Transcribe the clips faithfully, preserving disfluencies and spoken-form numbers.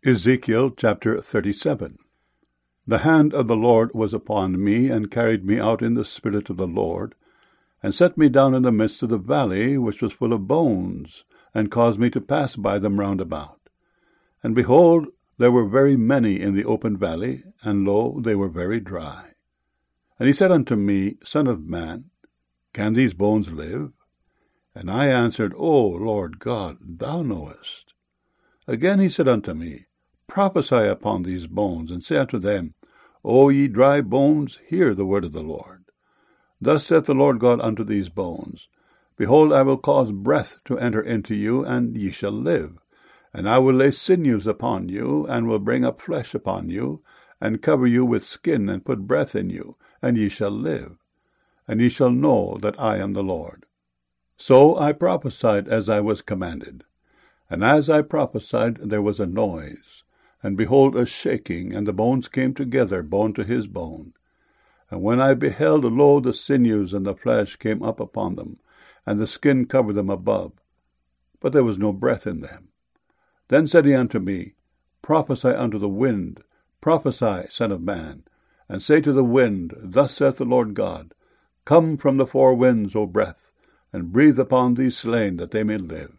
Ezekiel chapter thirty-seven. The hand of the Lord was upon me, and carried me out in the spirit of the Lord, and set me down in the midst of the valley, which was full of bones, and caused me to pass by them round about. And behold, there were very many in the open valley, and lo, they were very dry. And he said unto me, Son of man, can these bones live? And I answered, O Lord God, thou knowest. Again he said unto me, Prophesy upon these bones, and say unto them, O ye dry bones, hear the word of the Lord. Thus saith the Lord God unto these bones, Behold, I will cause breath to enter into you, and ye shall live. And I will lay sinews upon you, and will bring up flesh upon you, and cover you with skin, and put breath in you, and ye shall live. And ye shall know that I am the Lord. So I prophesied as I was commanded. And as I prophesied, there was a noise, and behold, a shaking, and the bones came together, bone to his bone. And when I beheld, lo, the sinews and the flesh came up upon them, and the skin covered them above, but there was no breath in them. Then said he unto me, Prophesy unto the wind, prophesy, Son of man, and say to the wind, Thus saith the Lord God, Come from the four winds, O breath, and breathe upon these slain, that they may live.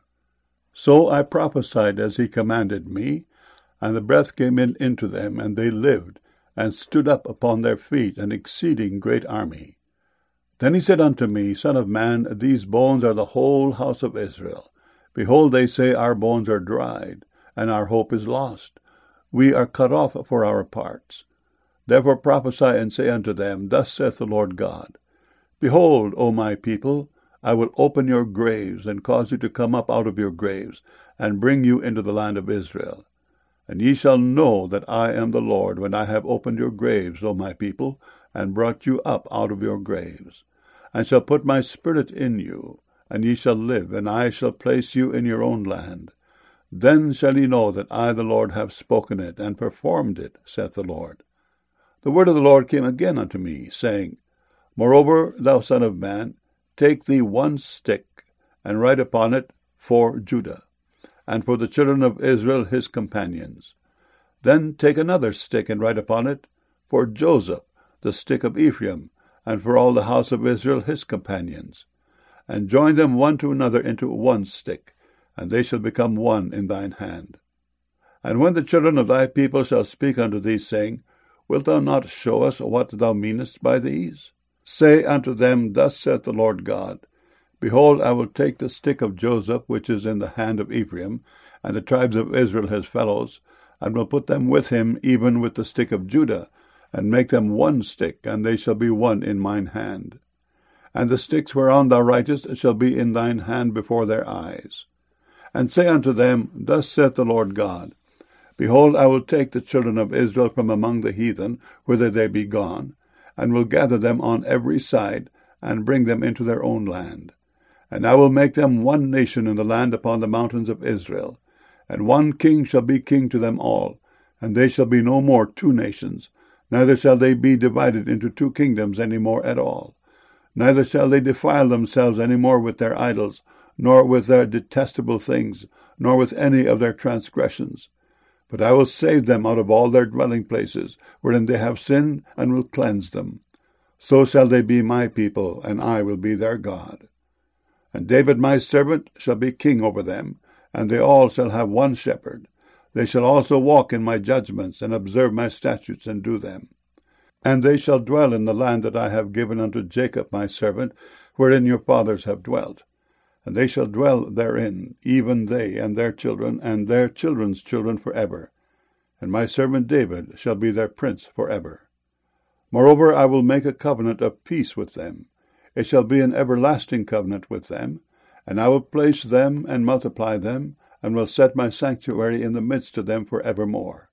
So I prophesied as he commanded me, and the breath came in into them, and they lived, and stood up upon their feet, an exceeding great army. Then he said unto me, Son of man, these bones are the whole house of Israel. Behold, they say, Our bones are dried, and our hope is lost. We are cut off for our parts. Therefore prophesy, and say unto them, Thus saith the Lord God, Behold, O my people, I will open your graves, and cause you to come up out of your graves, and bring you into the land of Israel. And ye shall know that I am the Lord, when I have opened your graves, O my people, and brought you up out of your graves, and shall put my spirit in you, and ye shall live, and I shall place you in your own land. Then shall ye know that I, the Lord, have spoken it, and performed it, saith the Lord. The word of the Lord came again unto me, saying, Moreover, thou son of man, take thee one stick, and write upon it, For Judah, and for the children of Israel his companions. Then take another stick, and write upon it, For Joseph, the stick of Ephraim, and for all the house of Israel his companions. And join them one to another into one stick, and they shall become one in thine hand. And when the children of thy people shall speak unto thee, saying, Wilt thou not show us what thou meanest by these? Say unto them, Thus saith the Lord God, Behold, I will take the stick of Joseph, which is in the hand of Ephraim, and the tribes of Israel his fellows, and will put them with him, even with the stick of Judah, and make them one stick, and they shall be one in mine hand. And the sticks whereon thou writest shall be in thine hand before their eyes. And say unto them, Thus saith the Lord God, Behold, I will take the children of Israel from among the heathen, whither they be gone, and will gather them on every side, and bring them into their own land. And I will make them one nation in the land upon the mountains of Israel, and one king shall be king to them all, and they shall be no more two nations, neither shall they be divided into two kingdoms any more at all. Neither shall they defile themselves any more with their idols, nor with their detestable things, nor with any of their transgressions. But I will save them out of all their dwelling places, wherein they have sinned, and will cleanse them. So shall they be my people, and I will be their God. And David my servant shall be king over them, and they all shall have one shepherd. They shall also walk in my judgments, and observe my statutes, and do them. And they shall dwell in the land that I have given unto Jacob my servant, wherein your fathers have dwelt. And they shall dwell therein, even they and their children, and their children's children forever. And my servant David shall be their prince forever. Moreover, I will make a covenant of peace with them. It shall be an everlasting covenant with them, and I will place them and multiply them, and will set my sanctuary in the midst of them for evermore.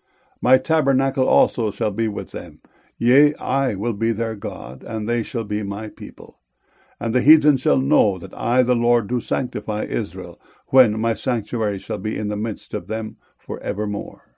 My tabernacle also shall be with them. Yea, I will be their God, and they shall be my people. And the heathen shall know that I, the Lord, do sanctify Israel, when my sanctuary shall be in the midst of them for evermore.